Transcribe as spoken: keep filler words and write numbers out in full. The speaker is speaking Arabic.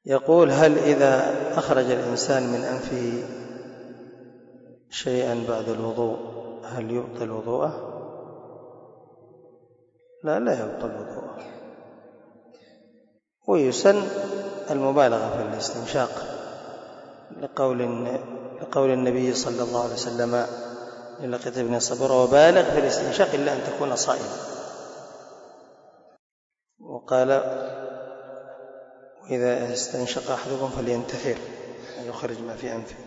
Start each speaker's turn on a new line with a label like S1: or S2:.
S1: يقول: هل إذا أخرج الإنسان من أنفه شيئا بعد الوضوء هل يبطل وضوءه؟ لا لا يبطل وضوءه، ويسن المبالغة في الاستنشاق لقول لقول النبي صلى الله عليه وسلم للقيط بن صبرة: وبالغ في الاستنشاق إلا أن تكون صائما. وقال: وإذا استنشق أحدكم فلينتثر، يخرج ما في أنفه.